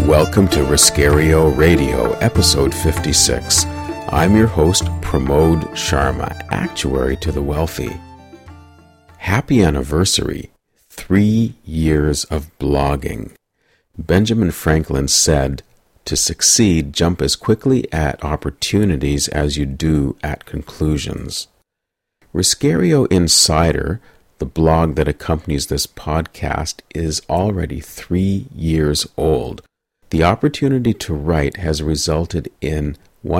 Welcome to Riscario Radio, episode 56. I'm your host, Pramod Sharma, actuary to the wealthy. Happy anniversary, 3 years of blogging. Benjamin Franklin said, "To succeed, jump as quickly at opportunities as you do at conclusions." Riscario Insider, the blog that accompanies this podcast, is already 3 years old. The opportunity to write has resulted in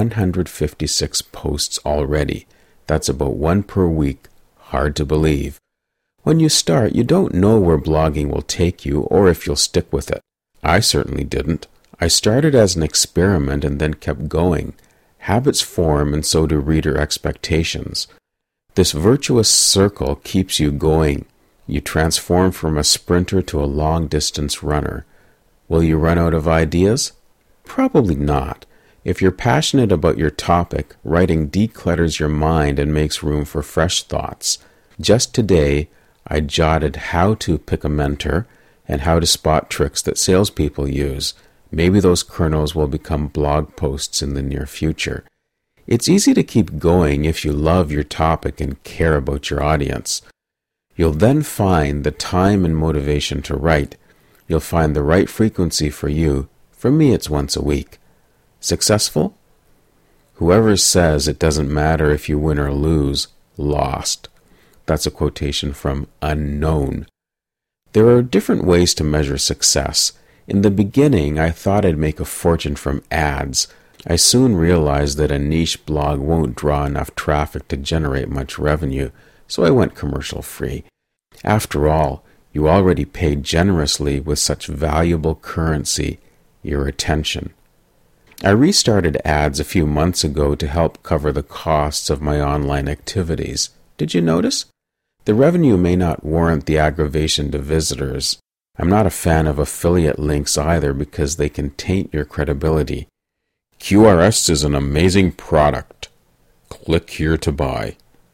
156 posts already. That's about one per week. Hard to believe. When you start, you don't know where blogging will take you or if you'll stick with it. I certainly didn't. I started as an experiment and then kept going. Habits form, and so do reader expectations. This virtuous circle keeps you going. You transform from a sprinter to a long-distance runner. Will you run out of ideas? Probably not. If you're passionate about your topic, writing declutters your mind and makes room for fresh thoughts. Just today, I jotted how to pick a mentor and how to spot tricks that salespeople use. Maybe those kernels will become blog posts in the near future. It's easy to keep going if you love your topic and care about your audience. You'll then find the time and motivation to write. You'll find the right frequency for you. For me, it's once a week. Successful? Whoever says it doesn't matter if you win or lose, lost. That's a quotation from Unknown. There are different ways to measure success. In the beginning, I thought I'd make a fortune from ads. I soon realized that a niche blog won't draw enough traffic to generate much revenue, so I went commercial free. After all, you already paid generously with such valuable currency, your attention. I restarted ads a few months ago to help cover the costs of my online activities. Did you notice? The revenue may not warrant the aggravation to visitors. I'm not a fan of affiliate links either because they can taint your credibility. QRS is an amazing product. Click here to buy.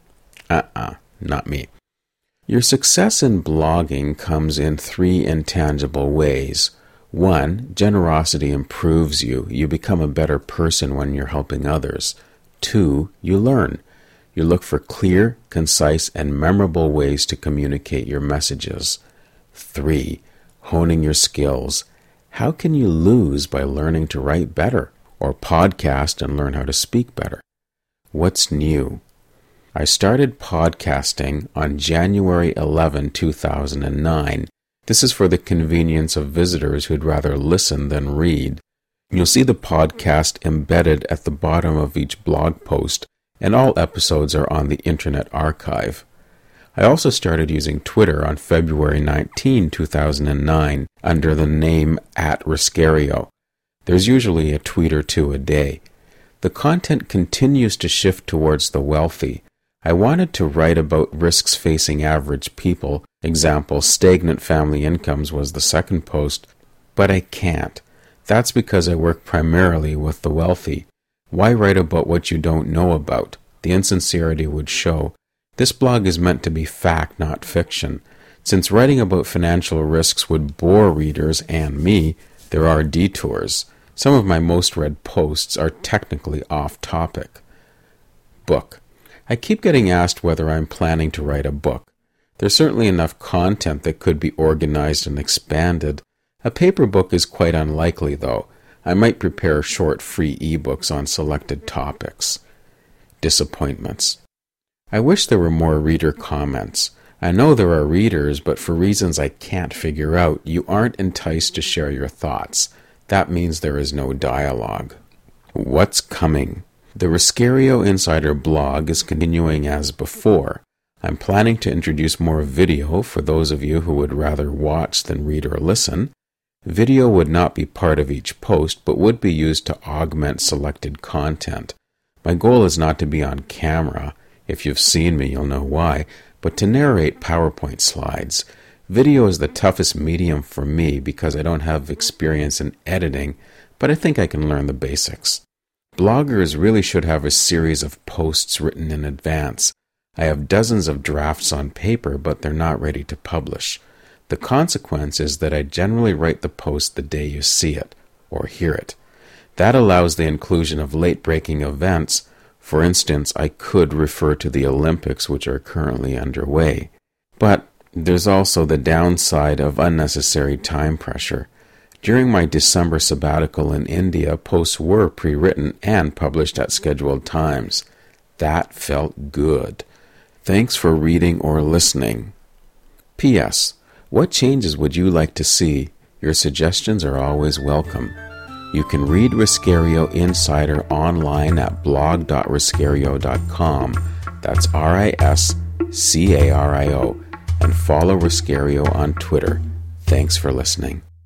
Not me. Your success in blogging comes in 3 intangible ways. 1, generosity improves you. You become a better person when you're helping others. 2, you learn. You look for clear, concise, and memorable ways to communicate your messages. 3, honing your skills. How can you lose by learning to write better, or podcast and learn how to speak better? What's new? I started podcasting on January 11, 2009. This is for the convenience of visitors who'd rather listen than read. You'll see the podcast embedded at the bottom of each blog post, and all episodes are on the Internet Archive. I also started using Twitter on February 19, 2009, under the name @Riscario. There's usually a tweet or two a day. The content continues to shift towards the wealthy. I wanted to write about risks facing average people. Example, stagnant family incomes was the second post, but I can't. That's because I work primarily with the wealthy. Why write about what you don't know about? The insincerity would show. This blog is meant to be fact, not fiction. Since writing about financial risks would bore readers and me, there are detours. Some of my most read posts are technically off topic. Book. I keep getting asked whether I'm planning to write a book. There's certainly enough content that could be organized and expanded. A paper book is quite unlikely, though. I might prepare short free ebooks on selected topics. Disappointments. I wish there were more reader comments. I know there are readers, but for reasons I can't figure out, you aren't enticed to share your thoughts. That means there is no dialogue. What's coming? The Riscario Insider blog is continuing as before. I'm planning to introduce more video for those of you who would rather watch than read or listen. Video would not be part of each post, but would be used to augment selected content. My goal is not to be on camera. If you've seen me, you'll know why, but to narrate PowerPoint slides. Video is the toughest medium for me because I don't have experience in editing, but I think I can learn the basics. Bloggers really should have a series of posts written in advance. I have dozens of drafts on paper, but they're not ready to publish. The consequence is that I generally write the post the day you see it, or hear it. That allows the inclusion of late-breaking events. For instance, I could refer to the Olympics, which are currently underway. But there's also the downside of unnecessary time pressure. During my December sabbatical in India, posts were pre-written and published at scheduled times. That felt good. Thanks for reading or listening. P.S. What changes would you like to see? Your suggestions are always welcome. You can read Riscario Insider online at blog.riscario.com. That's RISCARIO. And follow Riscario on Twitter. Thanks for listening.